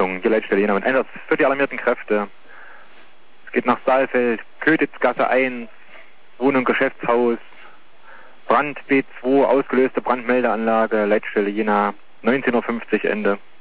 Richtung die Leitstelle Jena und Einsatz für die alarmierten Kräfte. Es geht nach Saalfeld, Kötitzgasse 1, Wohnung, Geschäftshaus, Brand B2, ausgelöste Brandmeldeanlage, Leitstelle Jena, 19:50 Uhr Ende.